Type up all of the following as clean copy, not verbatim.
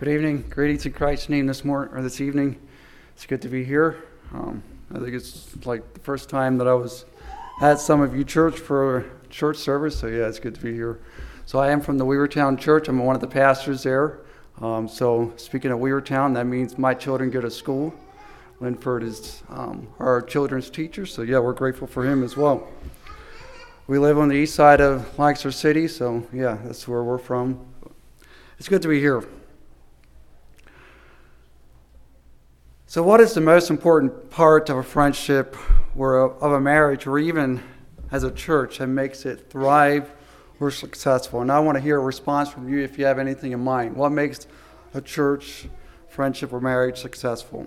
Good evening. Greetings in Christ's name this morning or this evening. It's good to be here. I think it's like the first time that I was at some of you church for a church service. So yeah, it's good to be here. So I am from the Weavertown Church. I'm one of the pastors there. So speaking of Weavertown, that means my children go to school. Linford is our children's teacher. So yeah, we're grateful for him as well. We live on the east side of Lancaster City. So yeah, that's where we're from. It's good to be here. So what is the most important part of a friendship or of a marriage or even as a church that makes it thrive or successful? And I want to hear a response from you if you have anything in mind. What makes a church, friendship, or marriage successful?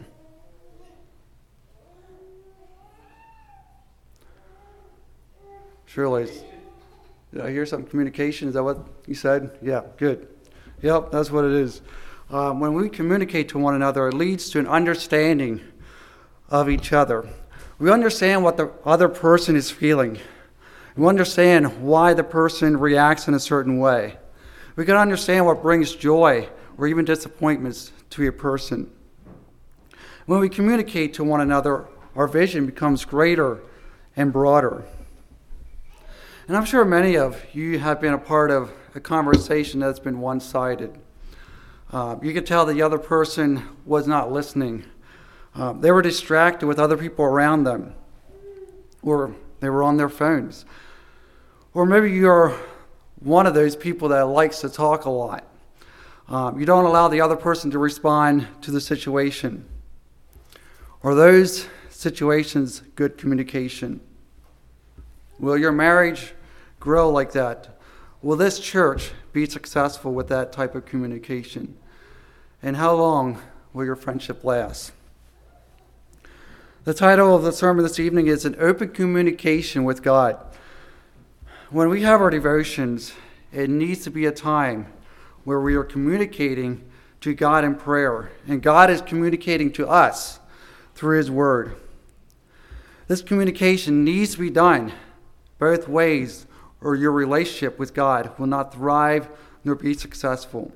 Surely. Did I hear something? Communication? Is that what you said? Yeah, good. Yep, that's what it is. When we communicate to one another, it leads to an understanding of each other. We understand what the other person is feeling. We understand why the person reacts in a certain way. We can understand what brings joy or even disappointments to a person. When we communicate to one another, our vision becomes greater and broader. And I'm sure many of you have been a part of a conversation that's been one-sided. You could tell the other person was not listening. They were distracted with other people around them, or they were on their phones. Or maybe you're one of those people that likes to talk a lot. You don't allow the other person to respond to the situation. Are those situations good communication? Will your marriage grow like that? Will this church be successful with that type of communication? And how long will your friendship last? The title of the sermon this evening is An Open Communication with God. When we have our devotions, it needs to be a time where we are communicating to God in prayer, and God is communicating to us through His Word. This communication needs to be done both ways, or your relationship with God will not thrive nor be successful.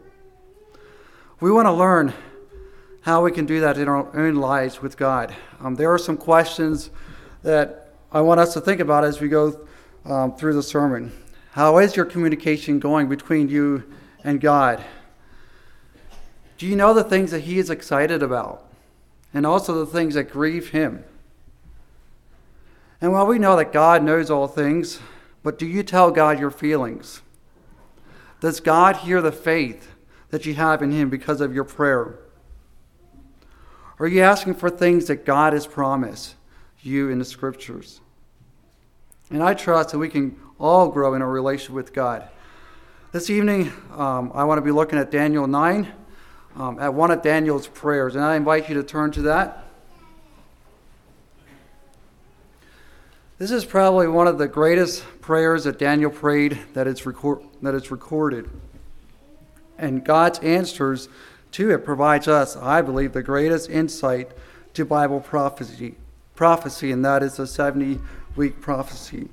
We want to learn how we can do that in our own lives with God. There are some questions that I want us to think about as we go through the sermon. How is your communication going between you and God? Do you know the things that He is excited about? And also the things that grieve Him? And while we know that God knows all things, but do you tell God your feelings? Does God hear the faith that you have in Him because of your prayer? Are you asking for things that God has promised you in the Scriptures? And I trust that we can all grow in a relationship with God. This evening, I want to be looking at Daniel 9, at one of Daniel's prayers, and I invite you to turn to that. This is probably one of the greatest prayers that Daniel prayed that is recorded. And God's answers to it provides us, I believe, the greatest insight to Bible prophecy, and that is the 70-week prophecy.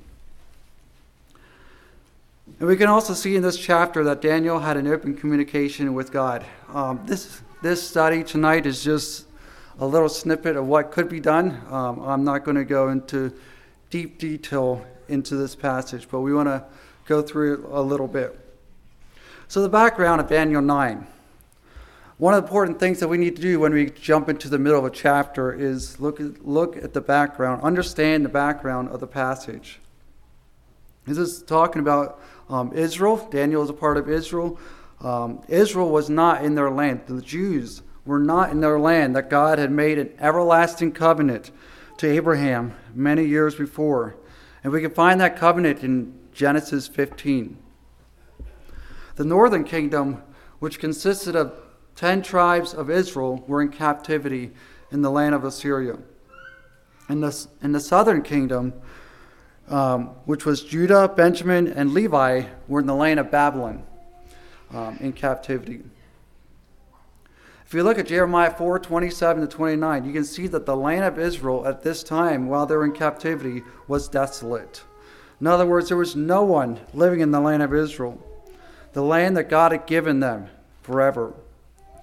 And we can also see in this chapter that Daniel had an open communication with God. This study tonight is just a little snippet of what could be done. I'm not going to go into deep detail into this passage, but we want to go through it a little bit. So the background of Daniel 9. One of the important things that we need to do when we jump into the middle of a chapter is look at the background, understand the background of the passage. This is talking about Israel. Daniel is a part of Israel. Israel was not in their land. The Jews were not in their land that God had made an everlasting covenant to Abraham many years before. And we can find that covenant in Genesis 15. The northern kingdom, which consisted of 10 tribes of Israel, were in captivity in the land of Assyria. And the southern kingdom, which was Judah, Benjamin, and Levi, were in the land of Babylon in captivity. If you look at Jeremiah 4:27-29, you can see that the land of Israel at this time, while they were in captivity, was desolate. In other words, there was no one living in the land of Israel, the land that God had given them forever.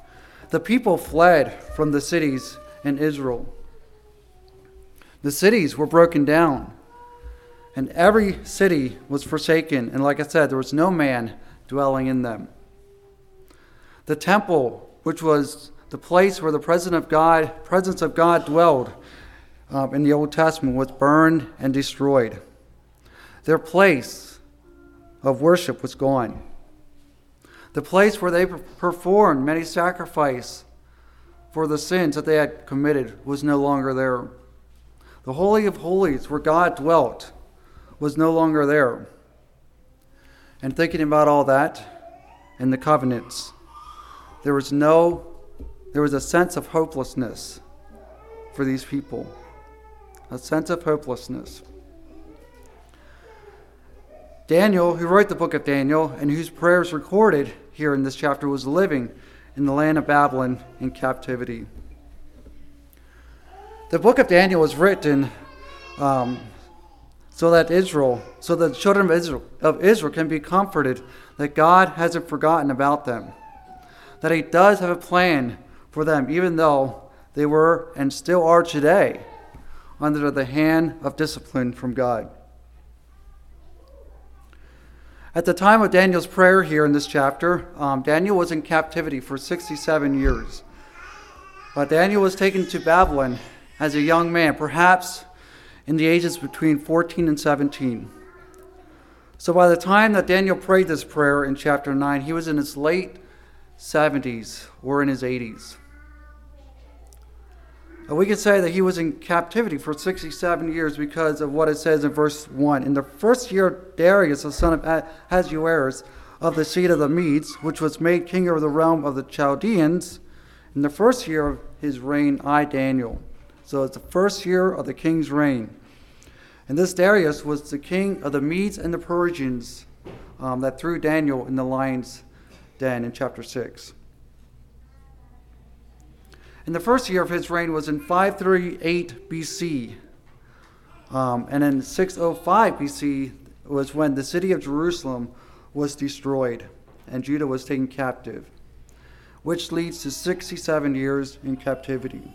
The people fled from the cities in Israel. The cities were broken down, and every city was forsaken. And like I said, there was no man dwelling in them. The temple, which was the place where the presence of God dwelled in the Old Testament, was burned and destroyed. Their place of worship was gone. The place where they performed many sacrifices for the sins that they had committed was no longer there. The Holy of Holies, where God dwelt, was no longer there. And thinking about all that and the covenants, there was a sense of hopelessness for these people. A sense of hopelessness. Daniel, who wrote the book of Daniel, and whose prayers recorded here in this chapter, was living in the land of Babylon in captivity. The book of Daniel was written so that the children of Israel can be comforted that God hasn't forgotten about them, that He does have a plan for them, even though they were and still are today under the hand of discipline from God. At the time of Daniel's prayer here in this chapter, Daniel was in captivity for 67 years. Daniel was taken to Babylon as a young man, perhaps in the ages between 14 and 17. So by the time that Daniel prayed this prayer in chapter 9, he was in his late 70s or in his 80s. We could say that he was in captivity for 67 years because of what it says in verse 1. In the first year of Darius, the son of Ahasuerus, of the seed of the Medes, which was made king over the realm of the Chaldeans, in the first year of his reign, I, Daniel. So it's the first year of the king's reign. And this Darius was the king of the Medes and the Persians that threw Daniel in the lion's den in chapter 6. And the first year of his reign was in 538 BC. And in 605 BC was when the city of Jerusalem was destroyed and Judah was taken captive, which leads to 67 years in captivity.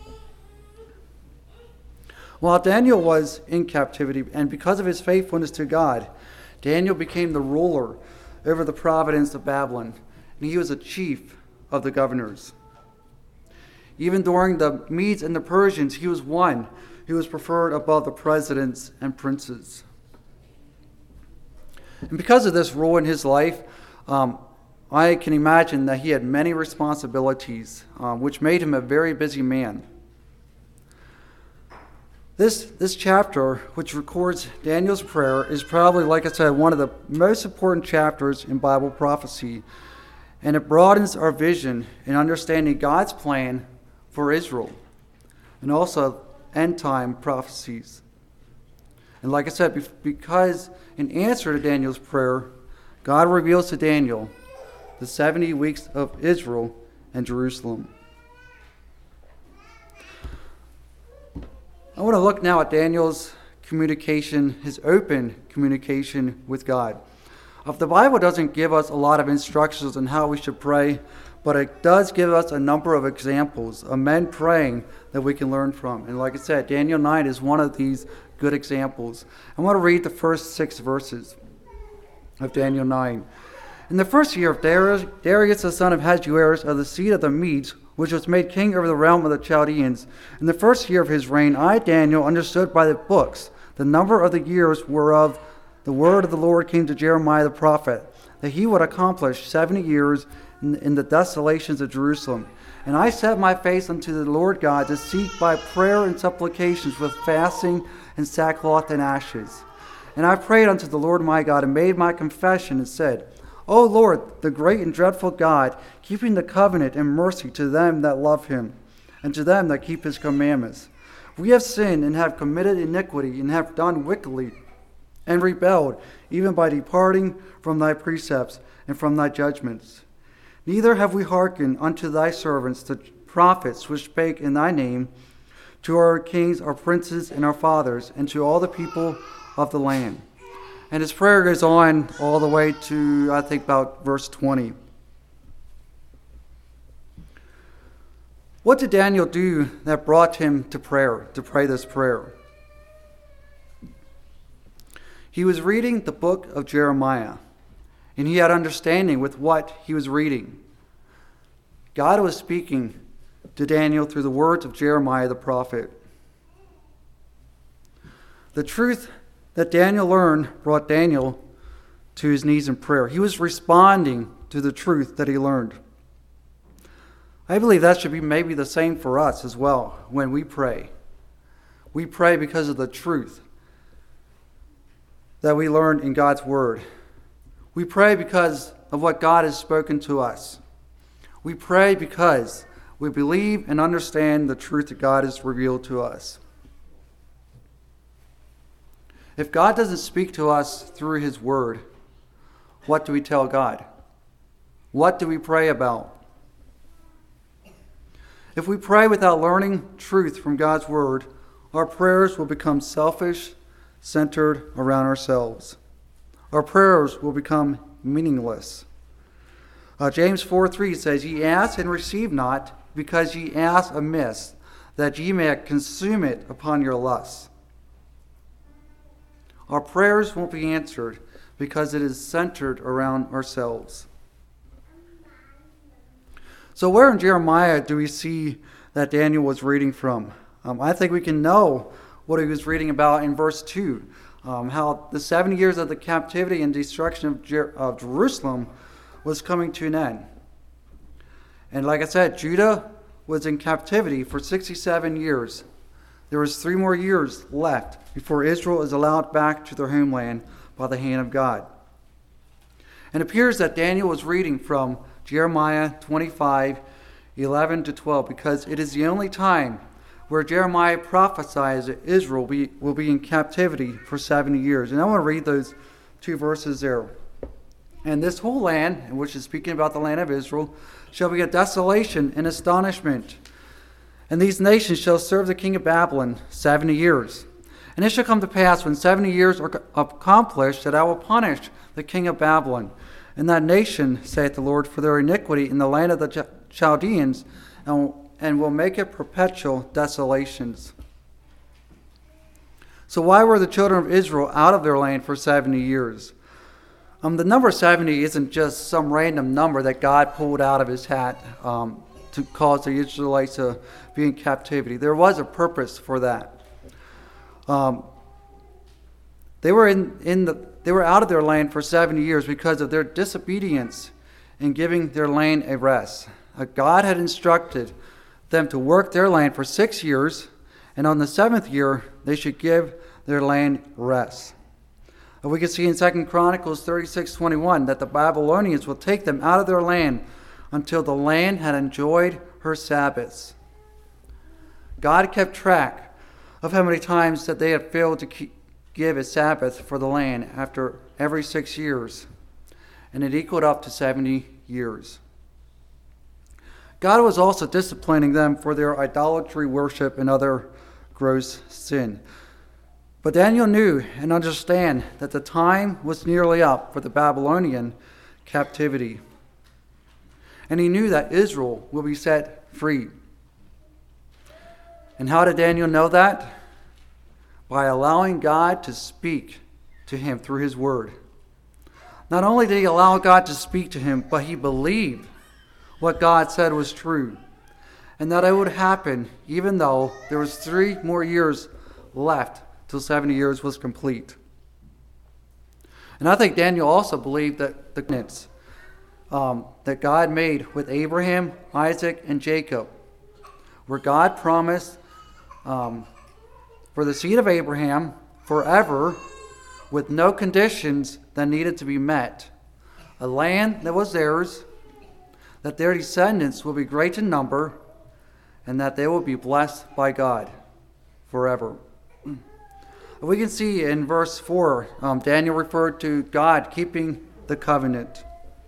While Daniel was in captivity, and because of his faithfulness to God, Daniel became the ruler over the province of Babylon, and he was a chief of the governors. Even during the Medes and the Persians, he was one who was preferred above the presidents and princes. And because of this rule in his life, I can imagine that he had many responsibilities, which made him a very busy man. This chapter, which records Daniel's prayer, is probably, like I said, one of the most important chapters in Bible prophecy. And it broadens our vision in understanding God's plan for Israel, and also end-time prophecies. And like I said, because in answer to Daniel's prayer, God reveals to Daniel the 70 weeks of Israel and Jerusalem. I want to look now at Daniel's communication, his open communication with God. The Bible doesn't give us a lot of instructions on how we should pray, but it does give us a number of examples of men praying that we can learn from. And like I said, Daniel 9 is one of these good examples. I want to read the first 6 verses of Daniel 9. In the first year of Darius the son of Ahasuerus, of the seed of the Medes, which was made king over the realm of the Chaldeans, in the first year of his reign, I, Daniel, understood by the books the number of the years whereof the word of the Lord came to Jeremiah the prophet, that he would accomplish 70 years in the desolations of Jerusalem. And I set my face unto the Lord God to seek by prayer and supplications with fasting and sackcloth and ashes. And I prayed unto the Lord my God and made my confession and said, O Lord, the great and dreadful God, keeping the covenant and mercy to them that love him, and to them that keep his commandments. We have sinned and have committed iniquity and have done wickedly and rebelled, even by departing from thy precepts and from thy judgments. Neither have we hearkened unto thy servants, the prophets which spake in thy name, to our kings, our princes, and our fathers, and to all the people of the land. And his prayer goes on all the way to, I think, about verse 20. What did Daniel do that brought him to prayer, to pray this prayer? He was reading the book of Jeremiah, and he had understanding with what he was reading. God was speaking to Daniel through the words of Jeremiah the prophet. The truth that Daniel learned brought Daniel to his knees in prayer. He was responding to the truth that he learned. I believe that should be maybe the same for us as well when we pray. We pray because of the truth that we learned in God's Word. We pray because of what God has spoken to us. We pray because we believe and understand the truth that God has revealed to us. If God doesn't speak to us through His Word, what do we tell God? What do we pray about? If we pray without learning truth from God's Word, our prayers will become selfish, centered around ourselves. Our prayers will become meaningless. James 4:3 says, "Ye ask and receive not, because ye ask amiss, that ye may consume it upon your lusts." Our prayers won't be answered because it is centered around ourselves. So where in Jeremiah do we see that Daniel was reading from? I think we can know what he was reading about in verse 2, how the 70 years of the captivity and destruction of Jerusalem was coming to an end. And like I said, Judah was in captivity for 67 years. There was 3 more years left before Israel is allowed back to their homeland by the hand of God. And it appears that Daniel was reading from Jeremiah 25:11-12 because it is the only time where Jeremiah prophesies that Israel will be in captivity for 70 years. And I want to read those 2 verses there. "And this whole land," which is speaking about the land of Israel, "shall be a desolation and astonishment. And these nations shall serve the king of Babylon 70 years. And it shall come to pass when 70 years are accomplished that I will punish the king of Babylon and that nation, saith the Lord, for their iniquity in the land of the Chaldeans, and will make it perpetual desolations." So why were the children of Israel out of their land for 70 years? The number 70 isn't just some random number that God pulled out of his hat to cause the Israelites to be in captivity. There was a purpose for that. They were out of their land for 70 years because of their disobedience in giving their land a rest. God had instructed them to work their land for 6 years, and on the 7th year they should give their land rest. We can see in 2 Chronicles 36:21 that the Babylonians will take them out of their land until the land had enjoyed her Sabbaths. God kept track of how many times that they had failed to give a Sabbath for the land after every 6 years, and it equaled up to 70 years. God was also disciplining them for their idolatry worship and other gross sin. But Daniel knew and understood that the time was nearly up for the Babylonian captivity. And he knew that Israel will be set free. And how did Daniel know that? By allowing God to speak to him through his word. Not only did he allow God to speak to him, but he believed what God said was true, and that it would happen even though there was 3 more years left till 70 years was complete. And I think Daniel also believed that the covenants that God made with Abraham, Isaac, and Jacob, where God promised for the seed of Abraham forever with no conditions that needed to be met, a land that was theirs, that their descendants will be great in number, and that they will be blessed by God forever. We can see in verse 4, Daniel referred to God keeping the covenant.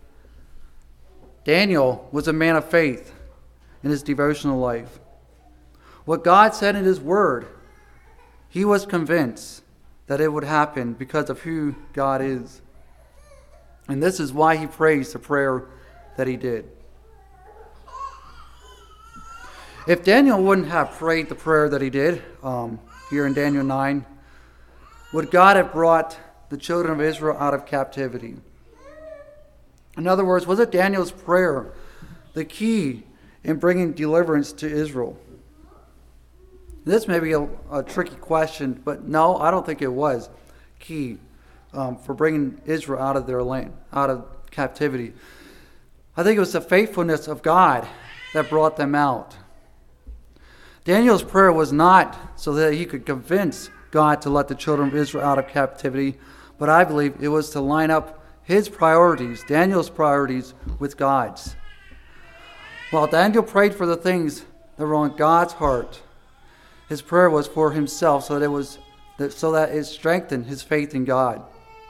Daniel was a man of faith in his devotional life. What God said in his word, he was convinced that it would happen because of who God is. And this is why he prays the prayer that he did. If Daniel wouldn't have prayed the prayer that he did here in Daniel 9, would God have brought the children of Israel out of captivity? In other words, was it Daniel's prayer the key in bringing deliverance to Israel? This may be a tricky question, but no, I don't think it was key for bringing Israel out of their land, out of captivity. I think it was the faithfulness of God that brought them out. Daniel's prayer was not so that he could convince God to let the children of Israel out of captivity, but I believe it was to line up his priorities, Daniel's priorities, with God's. While Daniel prayed for the things that were on God's heart, his prayer was for himself, so that it strengthened his faith in God.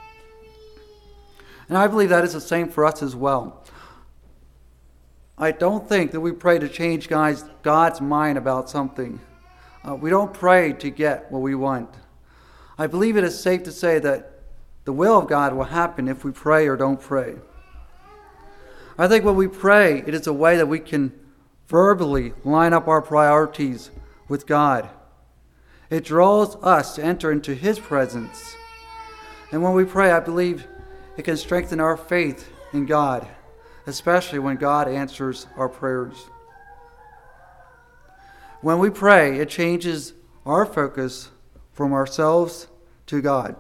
And I believe that is the same for us as well. I don't think that we pray to change God's mind about something. We don't pray to get what we want. I believe it is safe to say that the will of God will happen if we pray or don't pray. I think when we pray, it is a way that we can verbally line up our priorities with God. It draws us to enter into His presence. And when we pray, I believe it can strengthen our faith in God, especially when God answers our prayers. When we pray, it changes our focus from ourselves to God.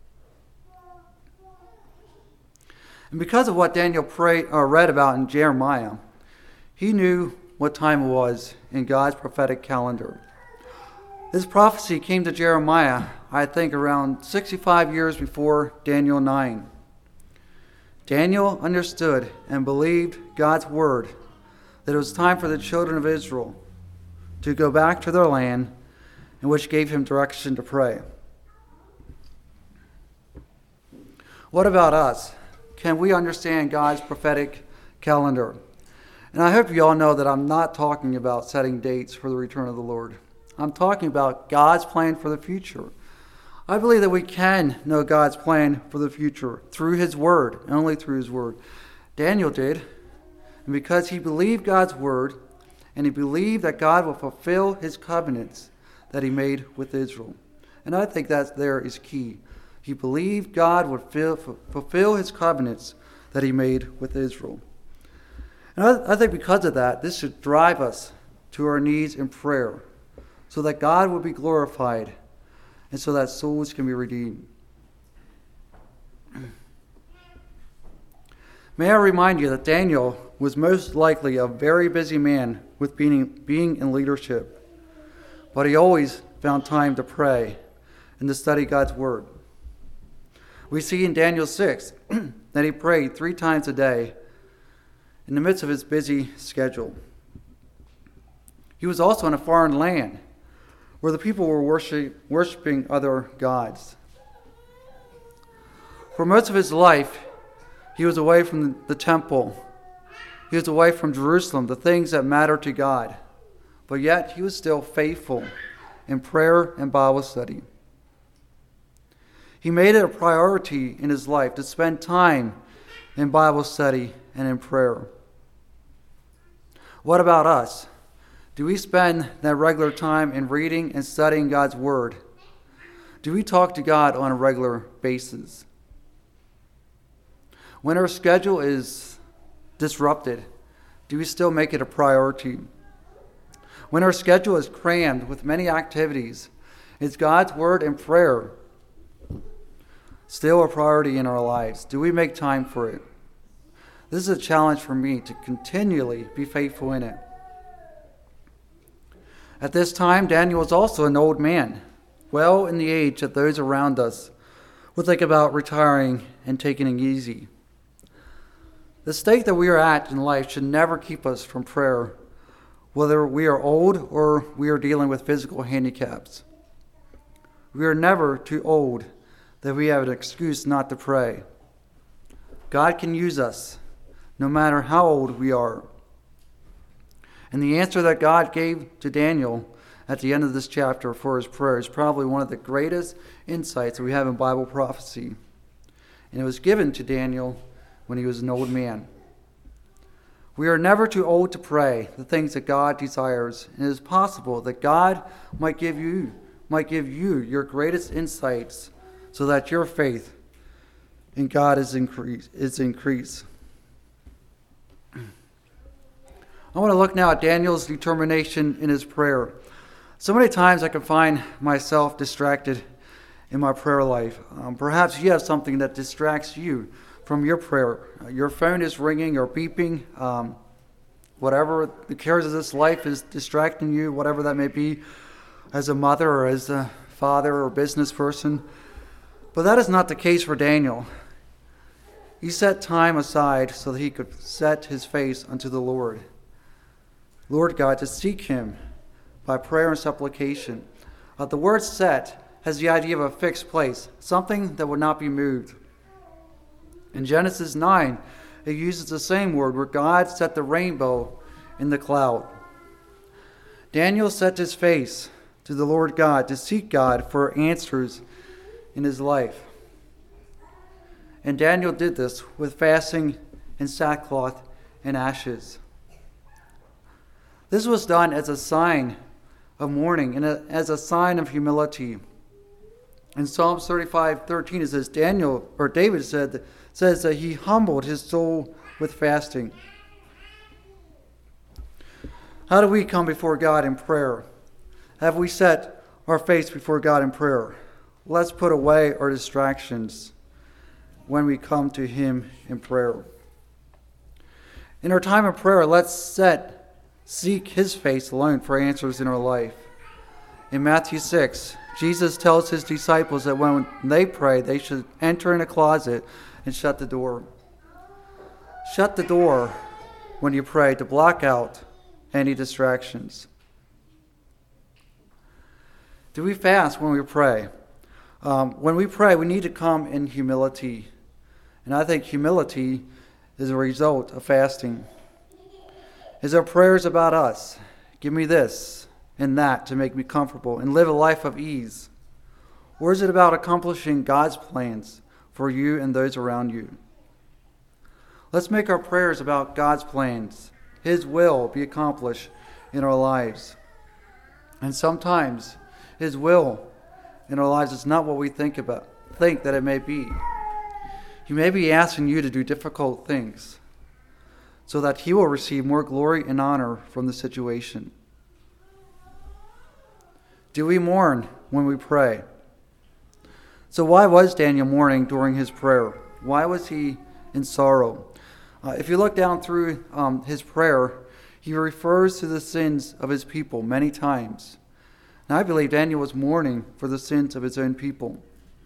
And because of what Daniel read about in Jeremiah, he knew what time it was in God's prophetic calendar. This prophecy came to Jeremiah, I think, around 65 years before Daniel 9. Daniel understood and believed God's word, that it was time for the children of Israel to go back to their land, and which gave him direction to pray. What about us? Can we understand God's prophetic calendar? And I hope you all know that I'm not talking about setting dates for the return of the Lord. I'm talking about God's plan for the future. I believe that we can know God's plan for the future through His Word, and only through His Word. Daniel did, and because he believed God's Word, and he believed that God will fulfill His covenants that He made with Israel. And I think that there is key. He believed God would fulfill His covenants that He made with Israel. And I think because of that, this should drive us to our knees in prayer, so that God will be glorified, and so that souls can be redeemed. May I remind you that Daniel was most likely a very busy man with being in leadership, but he always found time to pray and to study God's Word. We see in Daniel 6 that he prayed 3 times a day in the midst of his busy schedule. He was also in a foreign land where the people were worshiping other gods. For most of his life, he was away from the temple. He was away from Jerusalem, the things that matter to God. But yet, he was still faithful in prayer and Bible study. He made it a priority in his life to spend time in Bible study and in prayer. What about us? Do we spend that regular time in reading and studying God's Word? Do we talk to God on a regular basis? When our schedule is disrupted, do we still make it a priority? When our schedule is crammed with many activities, is God's Word and prayer still a priority in our lives? Do we make time for it? This is a challenge for me to continually be faithful in it. At this time, Daniel was also an old man, well in the age that those around us would think about retiring and taking it easy. The state that we are at in life should never keep us from prayer, whether we are old or we are dealing with physical handicaps. We are never too old that we have an excuse not to pray. God can use us, no matter how old we are. And the answer that God gave to Daniel at the end of this chapter for his prayer is probably one of the greatest insights that we have in Bible prophecy. And it was given to Daniel when he was an old man. We are never too old to pray the things that God desires, and it is possible that God might give you your greatest insights so that your faith in God is increased. I want to look now at Daniel's determination in his prayer. So many times I can find myself distracted in my prayer life. Perhaps you have something that distracts you from your prayer. Your phone is ringing or beeping. Whatever the cares of this life is distracting you, whatever that may be, as a mother or as a father or business person. But that is not the case for Daniel. He set time aside so that he could set his face unto the Lord God, to seek him by prayer and supplication. The word set has the idea of a fixed place, something that would not be moved. In Genesis 9, it uses the same word where God set the rainbow in the cloud. Daniel set his face to the Lord God to seek God for answers in his life. And Daniel did this with fasting and sackcloth and ashes. This was done as a sign of mourning and as a sign of humility. In Psalms 35:13 it says David says that he humbled his soul with fasting. How do we come before God in prayer? Have we set our face before God in prayer? Let's put away our distractions when we come to him in prayer. In our time of prayer, let's seek his face alone for answers in our life. In Matthew 6, Jesus tells his disciples that when they pray, they should enter in a closet and shut the door. Shut the door when you pray to block out any distractions. Do we fast when we pray? When we pray, we need to come in humility. And I think humility is a result of fasting. Is our prayers about us? Give me this and that to make me comfortable and live a life of ease? Or is it about accomplishing God's plans for you and those around you? Let's make our prayers about God's plans. His will be accomplished in our lives. And sometimes his will in our lives is not what we think that it may be. He may be asking you to do difficult things so that he will receive more glory and honor from the situation. Do we mourn when we pray? So why was Daniel mourning during his prayer? Why was he in sorrow? If you look down through his prayer, he refers to the sins of his people many times. Now I believe Daniel was mourning for the sins of his own people.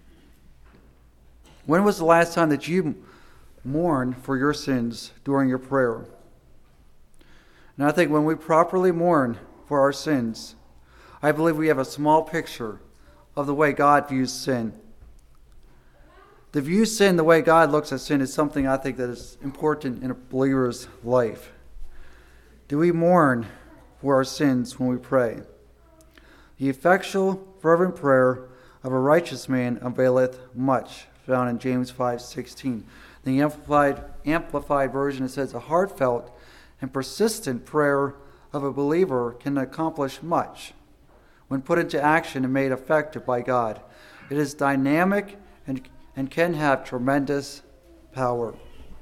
When was the last time that you mourn for your sins during your prayer? And I think when we properly mourn for our sins, I believe we have a small picture of the way God views sin. To view sin the way God looks at sin is something I think that is important in a believer's life. Do we mourn for our sins when we pray? The effectual, fervent prayer of a righteous man availeth much, found in James 5:16. The Amplified version, it says, a heartfelt and persistent prayer of a believer can accomplish much when put into action and made effective by God. It is dynamic and can have tremendous power.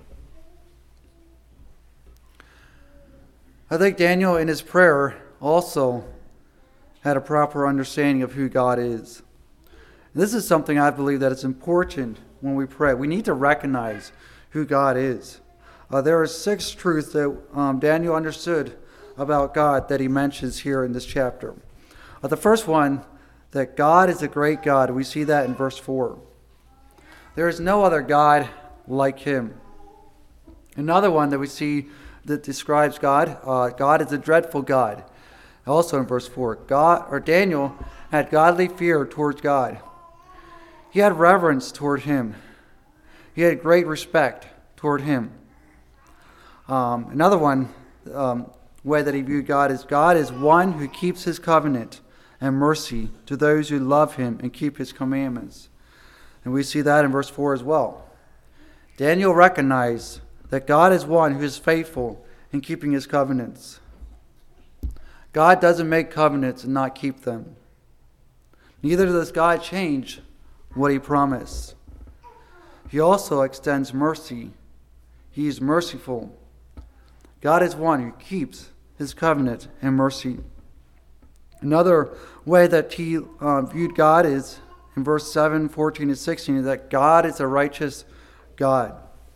I think Daniel in his prayer also had a proper understanding of who God is. This is something I believe that it's important when we pray. We need to recognize who God is. There are 6 truths that Daniel understood about God that he mentions here in this chapter. The first one, that God is a great God. We see that in verse 4. There is no other God like him. Another one that we see that describes God, God is a dreadful God. Also in verse 4, Daniel had godly fear towards God. He had reverence toward him. He had great respect toward him. Another way that he viewed God is one who keeps his covenant and mercy to those who love him and keep his commandments. And we see that in verse 4 as well. Daniel recognized that God is one who is faithful in keeping his covenants. God doesn't make covenants and not keep them. Neither does God change what he promised. He also extends mercy. He is merciful. God is one who keeps his covenant and mercy. Another way that he viewed God is in verse 7, 14, and 16, that God is a righteous God.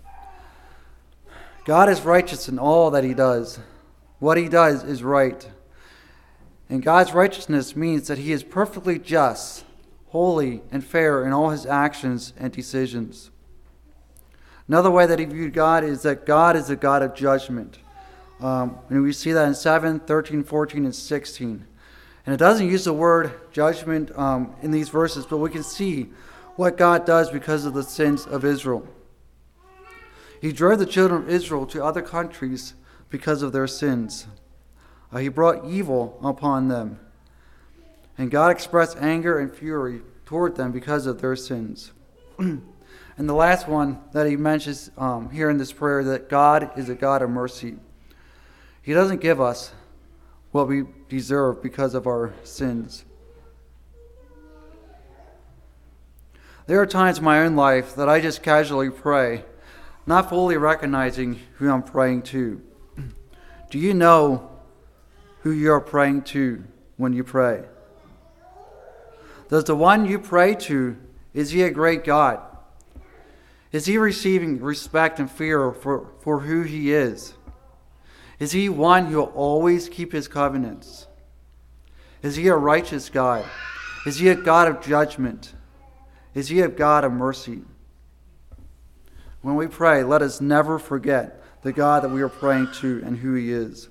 God is righteous in all that he does. What he does is right. And God's righteousness means that he is perfectly just, holy, and fair in all his actions and decisions. Another way that he viewed God is that God is a God of judgment. And we see that in 7, 13, 14, and 16. And it doesn't use the word judgment in these verses, but we can see what God does because of the sins of Israel. He drove the children of Israel to other countries because of their sins. He brought evil upon them. And God expressed anger and fury toward them because of their sins. And the last one that he mentions here in this prayer, that God is a God of mercy. He doesn't give us what we deserve because of our sins. There are times in my own life that I just casually pray, not fully recognizing who I'm praying to. Do you know who you are praying to when you pray? Does the one you pray to, is he a great God? Is he receiving respect and fear for who he is? Is he one who will always keep his covenants? Is he a righteous God? Is he a God of judgment? Is he a God of mercy? When we pray, let us never forget the God that we are praying to and who he is.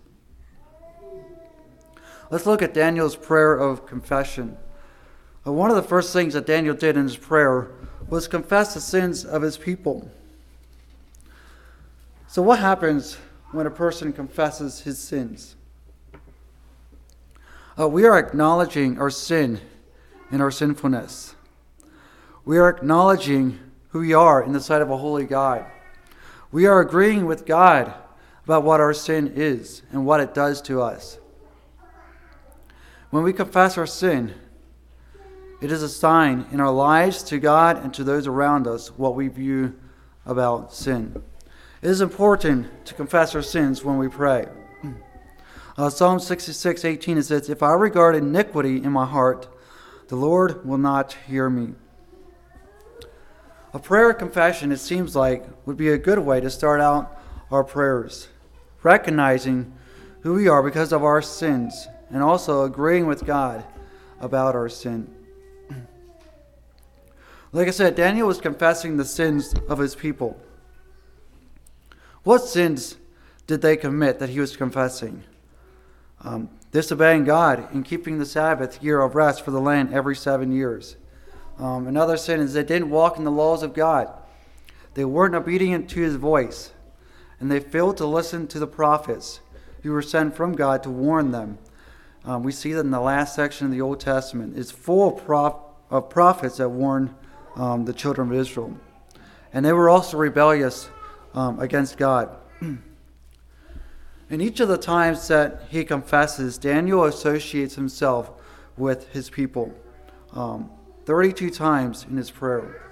Let's look at Daniel's prayer of confession. One of the first things that Daniel did in his prayer was confess the sins of his people. So what happens when a person confesses his sins? We are acknowledging our sin and our sinfulness. We are acknowledging who we are in the sight of a holy God. We are agreeing with God about what our sin is and what it does to us. When we confess our sin, it is a sign in our lives to God and to those around us what we view about sin. It is important to confess our sins when we pray. Psalm 66:18, it says, "If I regard iniquity in my heart, the Lord will not hear me." A prayer of confession, it seems like, would be a good way to start out our prayers, recognizing who we are because of our sins, and also agreeing with God about our sin. Like I said, Daniel was confessing the sins of his people. What sins did they commit that he was confessing? Disobeying God and keeping the Sabbath year of rest for the land every 7 years. Another sin is they didn't walk in the laws of God. They weren't obedient to his voice. And they failed to listen to the prophets who were sent from God to warn them. We see that in the last section of the Old Testament. It's full of prophets that warned the children of Israel. And they were also rebellious against God. In each of the times that he confesses, Daniel associates himself with his people. 32 times in his prayer.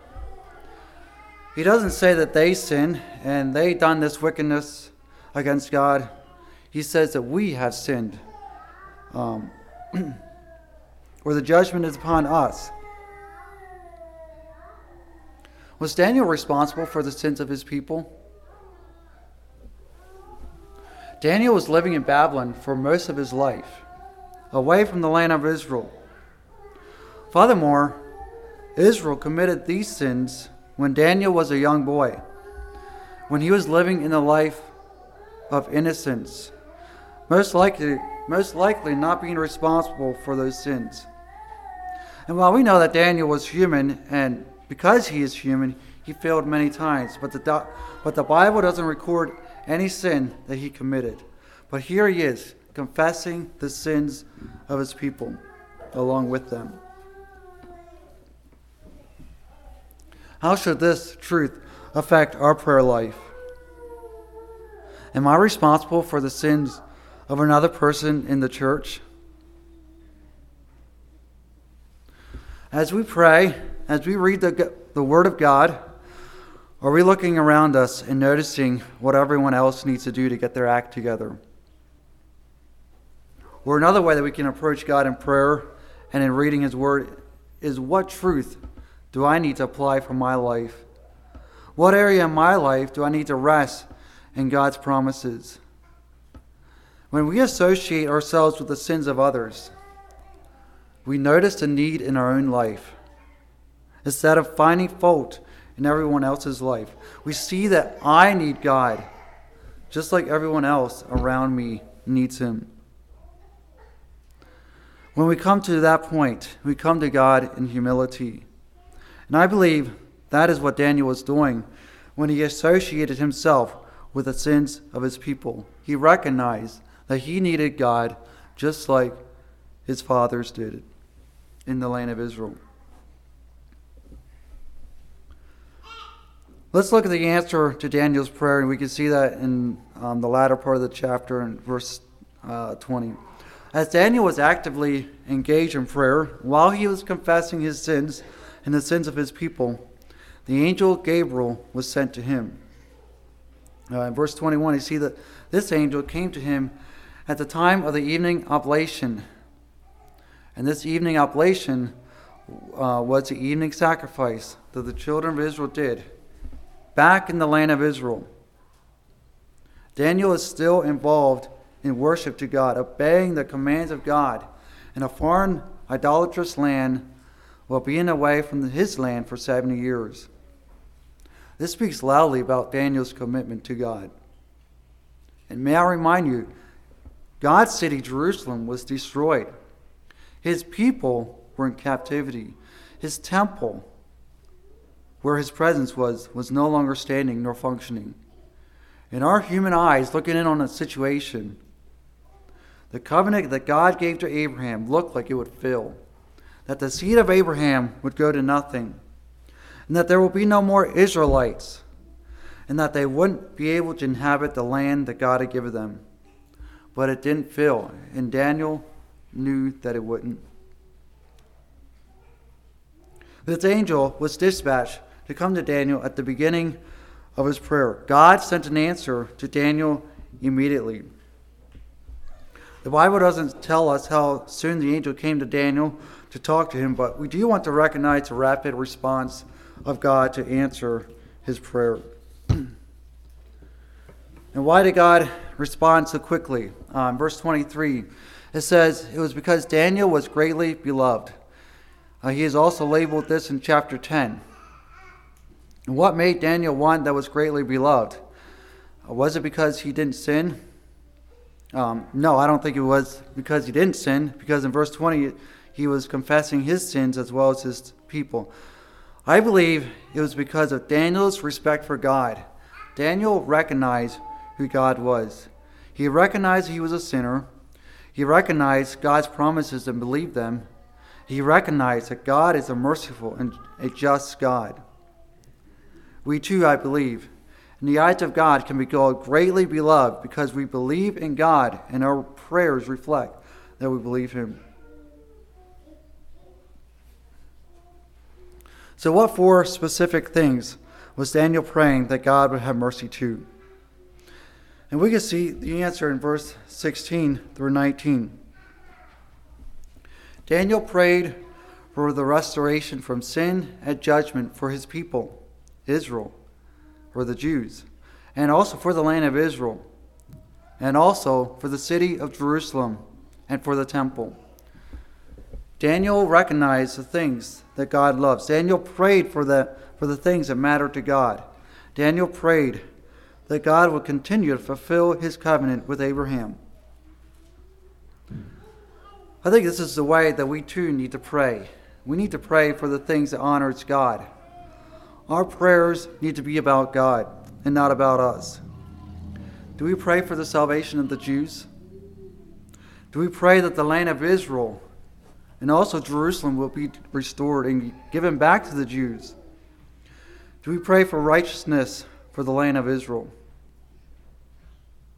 He doesn't say that they sinned and they done this wickedness against God. He says that we have sinned. Or the judgment is upon us. Was Daniel responsible for the sins of his people? Daniel was living in Babylon for most of his life, away from the land of Israel. Furthermore, Israel committed these sins when Daniel was a young boy, when he was living in a life of innocence, most likely not being responsible for those sins. And while we know that Daniel was human, and because he is human, he failed many times, but the Bible doesn't record any sin that he committed. But here he is, confessing the sins of his people along with them. How should this truth affect our prayer life? Am I responsible for the sins of another person in the church? As we pray, as we read the Word of God, are we looking around us and noticing what everyone else needs to do to get their act together? Or another way that we can approach God in prayer and in reading His Word is, what truth do I need to apply for my life? What area in my life do I need to rest in God's promises? When we associate ourselves with the sins of others, we notice the need in our own life. Instead of finding fault in everyone else's life, we see that I need God, just like everyone else around me needs Him. When we come to that point, we come to God in humility. And I believe that is what Daniel was doing when he associated himself with the sins of his people. He recognized that he needed God just like his fathers did in the land of Israel. Let's look at the answer to Daniel's prayer, and we can see that in the latter part of the chapter in verse 20. As Daniel was actively engaged in prayer, while he was confessing his sins and the sins of his people, the angel Gabriel was sent to him. In verse 21, you see that this angel came to him at the time of the evening oblation. And this evening oblation was the evening sacrifice that the children of Israel did back in the land of Israel. Daniel is still involved in worship to God, obeying the commands of God in a foreign idolatrous land while being away from his land for 70 years. This speaks loudly about Daniel's commitment to God. And may I remind you, God's city, Jerusalem, was destroyed. His people were in captivity. His temple, where his presence was no longer standing nor functioning. In our human eyes, looking in on a situation, the covenant that God gave to Abraham looked like it would fail, that the seed of Abraham would go to nothing, and that there will be no more Israelites, and that they wouldn't be able to inhabit the land that God had given them. But it didn't fail, and Daniel knew that it wouldn't. This angel was dispatched to come to Daniel at the beginning of his prayer. God sent an answer to Daniel immediately. The Bible doesn't tell us how soon the angel came to Daniel to talk to him, but we do want to recognize the rapid response of God to answer his prayer. And why did God respond so quickly? Verse 23, it says, it was because Daniel was greatly beloved. He is also labeled this in chapter 10. And what made Daniel one that was greatly beloved? Was it because he didn't sin? No, I don't think it was because he didn't sin, because in verse 20, he was confessing his sins as well as his people. I believe it was because of Daniel's respect for God. Daniel recognized who God was. He recognized he was a sinner. He recognized God's promises and believed them. He recognized that God is a merciful and a just God. We too, I believe, in the eyes of God can be called greatly beloved because we believe in God and our prayers reflect that we believe Him. So what four specific things was Daniel praying that God would have mercy to? And we can see the answer in verse 16 through 19. Daniel prayed for the restoration from sin and judgment for his people, Israel, for the Jews, and also for the land of Israel, and also for the city of Jerusalem and for the temple. Daniel recognized the things that God loves. Daniel prayed for the things that matter to God. Daniel prayed that God would continue to fulfill his covenant with Abraham. I think this is the way that we too need to pray. We need to pray for the things that honors God. Our prayers need to be about God and not about us. Do we pray for the salvation of the Jews? Do we pray that the land of Israel and also Jerusalem will be restored and given back to the Jews? Do we pray for righteousness for the land of Israel?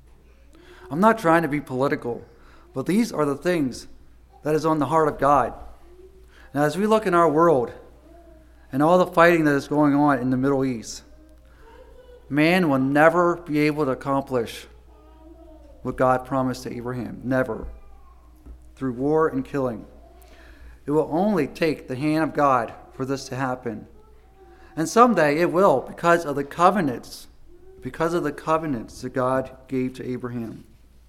I'm not trying to be political, but these are the things that is on the heart of God. And as we look in our world and all the fighting that is going on in the Middle East, man will never be able to accomplish what God promised to Abraham. Never. Through war and killing. It will only take the hand of God for this to happen. And someday it will, because of the covenants that God gave to Abraham.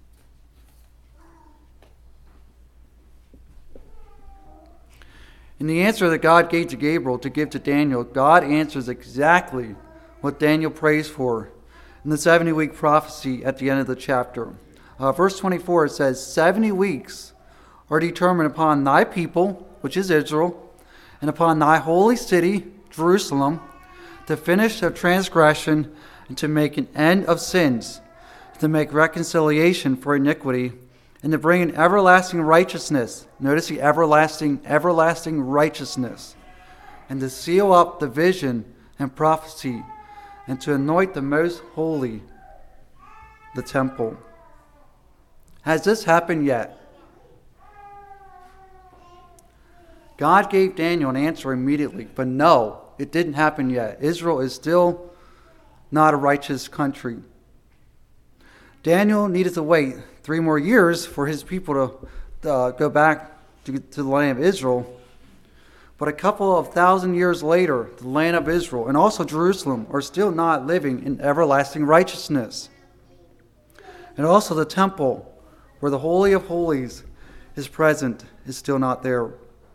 In the answer that God gave to Gabriel to give to Daniel, God answers exactly what Daniel prays for in the 70-week prophecy at the end of the chapter. Verse 24, it says, 70 weeks are determined upon thy people, which is Israel, and upon thy holy city, Jerusalem, to finish their transgression and to make an end of sins, to make reconciliation for iniquity, and to bring an everlasting righteousness. Notice the everlasting righteousness. And to seal up the vision and prophecy, and to anoint the most holy, the temple. Has this happened yet? God gave Daniel an answer immediately, but no, it didn't happen yet. Israel is still not a righteous country. Daniel needed to wait 3 more years for his people to go back to the land of Israel. But a couple of thousand years later, the land of Israel and also Jerusalem are still not living in everlasting righteousness. And also the temple, where the Holy of Holies is present, is still not there.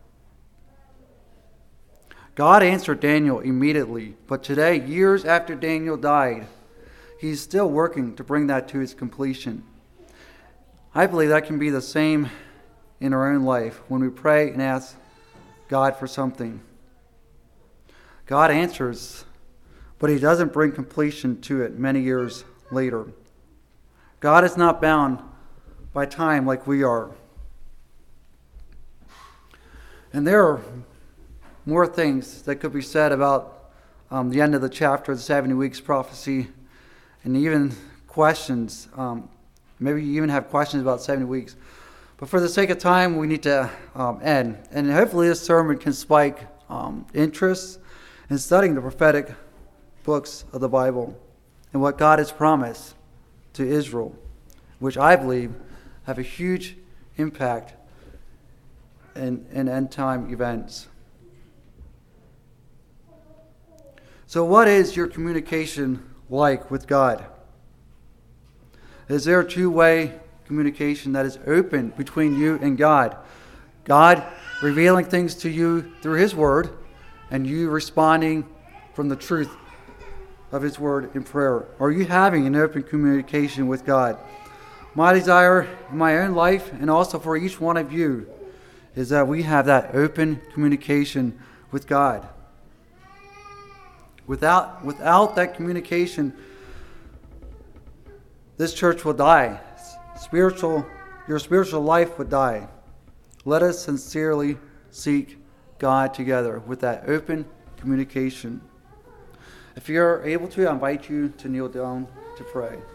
God answered Daniel immediately, but today, years after Daniel died, he's still working to bring that to its completion. I believe that can be the same in our own life when we pray and ask God for something. God answers, but he doesn't bring completion to it many years later. God is not bound by time like we are. And there are more things that could be said about the end of the chapter, the 70 weeks prophecy, and even questions. Maybe you even have questions about 70 weeks. But for the sake of time, we need to end. And hopefully this sermon can spike interest in studying the prophetic books of the Bible and what God has promised to Israel, which I believe have a huge impact in end-time events. So what is your communication like with God? Is there a two-way communication that is open between you and God? God revealing things to you through his word and you responding from the truth of his word in prayer. Are you having an open communication with God? My desire in my own life and also for each one of you is that we have that open communication with God. Without that communication, this church will die. Your spiritual life would die. Let us sincerely seek God together with that open communication. If you're able to, I invite you to kneel down to pray.